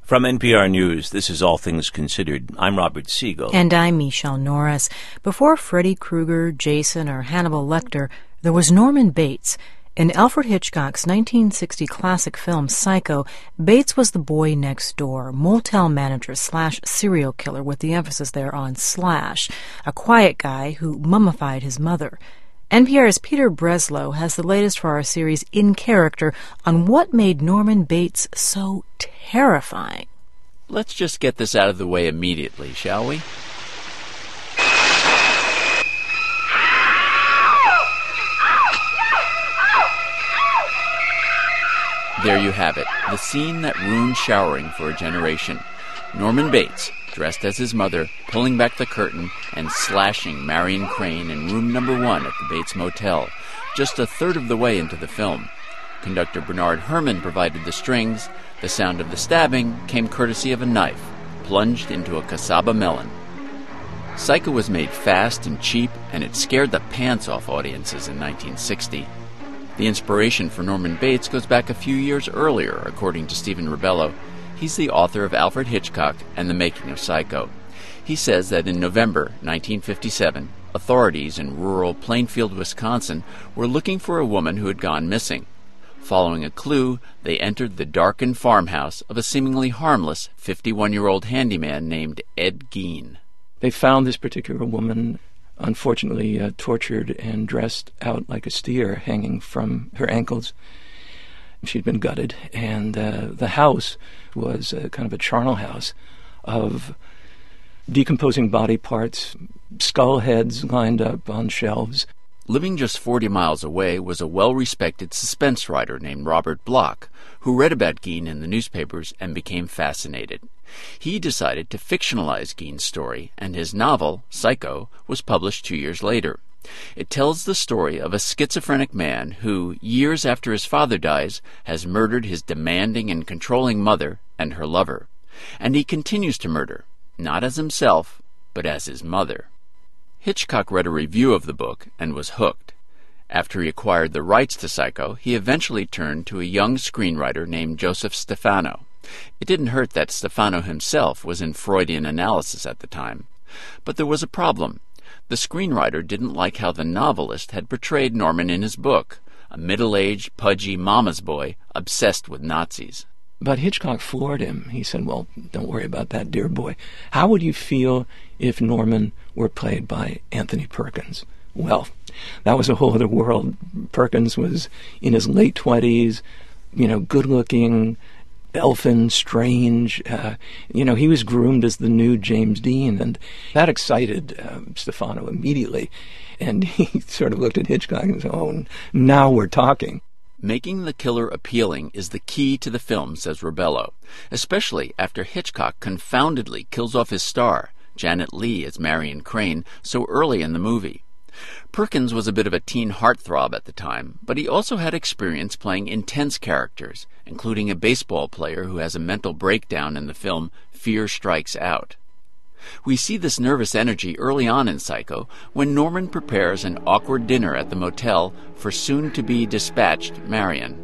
From NPR News, this is All Things Considered. I'm Robert Siegel. And I'm Michelle Norris. Before Freddy Krueger, Jason, or Hannibal Lecter, there was Norman Bates. In Alfred Hitchcock's 1960 classic film Psycho, Bates was the boy next door, motel manager / serial killer, with the emphasis there on slash, a quiet guy who mummified his mother. NPR's Peter Breslow has the latest for our series In Character on what made Norman Bates so terrifying. Let's just get this out of the way immediately, shall we? There you have it, the scene that ruined showering for a generation. Norman Bates, dressed as his mother, pulling back the curtain and slashing Marion Crane in room number 1 at the Bates Motel, just a third of the way into the film. Conductor Bernard Herrmann provided the strings. The sound of the stabbing came courtesy of a knife, plunged into a cassava melon. Psycho was made fast and cheap, and it scared the pants off audiences in 1960. The inspiration for Norman Bates goes back a few years earlier, according to Stephen Ribello. He's the author of Alfred Hitchcock and the Making of Psycho. He says that in November 1957, authorities in rural Plainfield, Wisconsin, were looking for a woman who had gone missing. Following a clue, they entered the darkened farmhouse of a seemingly harmless 51-year-old handyman named Ed Gein. They found this particular woman, unfortunately tortured and dressed out like a steer, hanging from her ankles. She'd been gutted, and the house was kind of a charnel house of decomposing body parts, skull heads lined up on shelves. Living just 40 miles away was a well-respected suspense writer named Robert Bloch, who read about Gein in the newspapers and became fascinated. He decided to fictionalize Gein's story, and his novel, Psycho, was published 2 years later. It tells the story of a schizophrenic man who, years after his father dies, has murdered his demanding and controlling mother and her lover. And he continues to murder, not as himself, but as his mother. Hitchcock read a review of the book and was hooked. After he acquired the rights to Psycho, he eventually turned to a young screenwriter named Joseph Stefano. It didn't hurt that Stefano himself was in Freudian analysis at the time. But there was a problem. The screenwriter didn't like how the novelist had portrayed Norman in his book, a middle-aged, pudgy mama's boy obsessed with Nazis. But Hitchcock floored him. He said, well, don't worry about that, dear boy. How would you feel if Norman were played by Anthony Perkins? Well, that was a whole other world. Perkins was in his late 20s, good-looking, elfin, strange. He was groomed as the new James Dean, and that excited Stefano immediately. And he sort of looked at Hitchcock and said, oh, now we're talking. Making the killer appealing is the key to the film, says Ribello, especially after Hitchcock confoundedly kills off his star, Janet Leigh as Marion Crane, so early in the movie. Perkins was a bit of a teen heartthrob at the time, but he also had experience playing intense characters, including a baseball player who has a mental breakdown in the film Fear Strikes Out. We see this nervous energy early on in Psycho when Norman prepares an awkward dinner at the motel for soon-to-be dispatched Marion.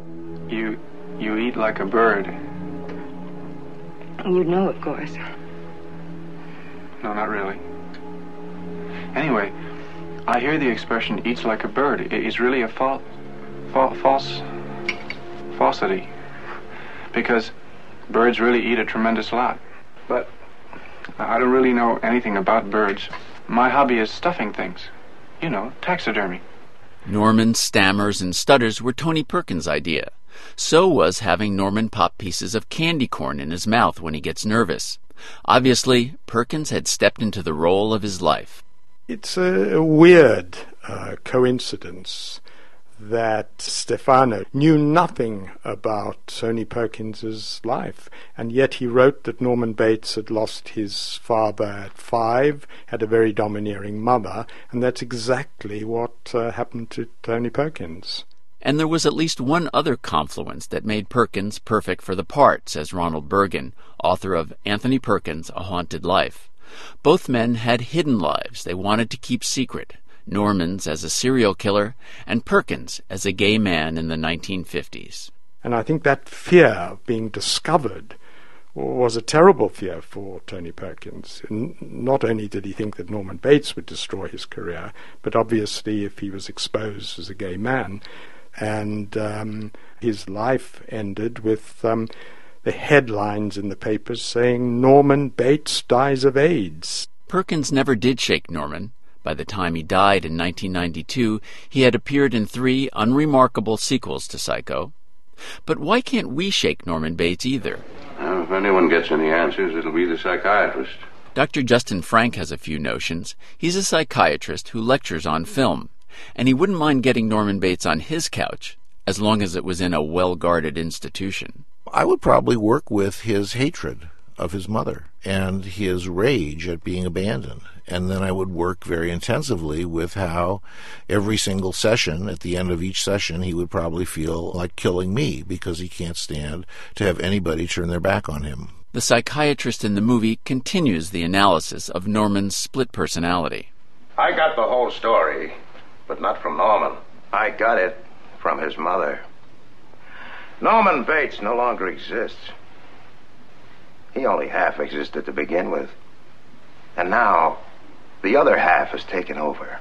You eat like a bird. You'd know, of course. No, not really. Anyway, I hear the expression eats like a bird. It's really a falsity. Because birds really eat a tremendous lot. But I don't really know anything about birds. My hobby is stuffing things. Taxidermy. Norman's stammers and stutters were Tony Perkins' idea. So was having Norman pop pieces of candy corn in his mouth when he gets nervous. Obviously, Perkins had stepped into the role of his life. It's a weird coincidence that Stefano knew nothing about Tony Perkins's life, and yet he wrote that Norman Bates had lost his father at 5, had a very domineering mother, and that's exactly what happened to Tony Perkins. And there was at least one other confluence that made Perkins perfect for the part, says Ronald Bergen, author of Anthony Perkins, A Haunted Life. Both men had hidden lives they wanted to keep secret, Norman's as a serial killer, and Perkins as a gay man in the 1950s. And I think that fear of being discovered was a terrible fear for Tony Perkins. Not only did he think that Norman Bates would destroy his career, but obviously if he was exposed as a gay man, and his life ended with the headlines in the papers saying Norman Bates dies of AIDS. Perkins never did shake Norman. By the time he died in 1992, he had appeared in 3 unremarkable sequels to Psycho. But why can't we shake Norman Bates either? Well, if anyone gets any answers, it'll be the psychiatrist. Dr. Justin Frank has a few notions. He's a psychiatrist who lectures on film, and he wouldn't mind getting Norman Bates on his couch as long as it was in a well-guarded institution. I would probably work with his hatred of his mother and his rage at being abandoned. And then I would work very intensively with how every single session, at the end of each session, he would probably feel like killing me because he can't stand to have anybody turn their back on him. The psychiatrist in the movie continues the analysis of Norman's split personality. I got the whole story, but not from Norman. I got it from his mother. Norman Bates no longer exists. He only half existed to begin with. And now, the other half has taken over.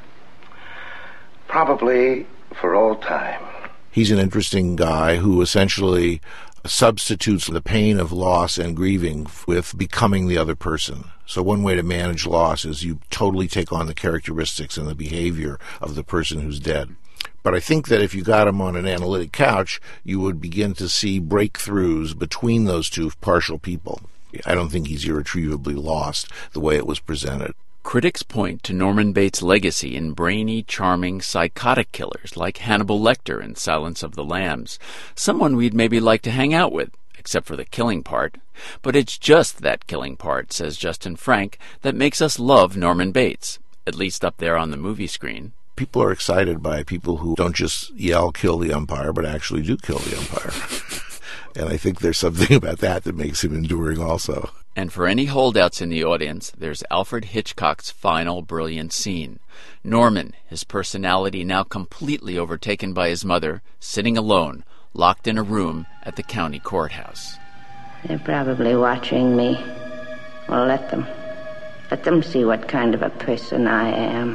Probably for all time. He's an interesting guy who essentially substitutes the pain of loss and grieving with becoming the other person. So one way to manage loss is you totally take on the characteristics and the behavior of the person who's dead. But I think that if you got him on an analytic couch, you would begin to see breakthroughs between those two partial people. I don't think he's irretrievably lost the way it was presented. Critics point to Norman Bates' legacy in brainy, charming, psychotic killers like Hannibal Lecter in Silence of the Lambs, someone we'd maybe like to hang out with, except for the killing part. But it's just that killing part, says Justin Frank, that makes us love Norman Bates, at least up there on the movie screen. People are excited by people who don't just yell, kill the umpire, but actually do kill the umpire. And I think there's something about that makes him enduring also. And for any holdouts in the audience, there's Alfred Hitchcock's final brilliant scene. Norman, his personality now completely overtaken by his mother, sitting alone, locked in a room at the county courthouse. They're probably watching me. Well, let them. Let them see what kind of a person I am.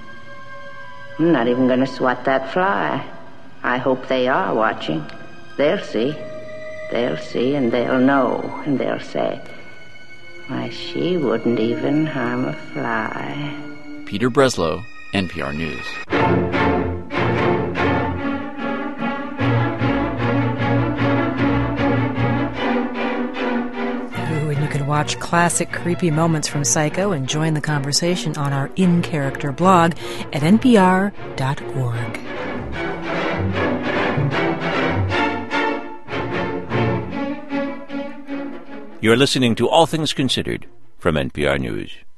I'm not even going to swat that fly. I hope they are watching. They'll see. They'll see and they'll know. And they'll say, why, she wouldn't even harm a fly. Peter Breslow, NPR News. You can watch classic creepy moments from Psycho and join the conversation on our In Character blog at npr.org. You're listening to All Things Considered from NPR News.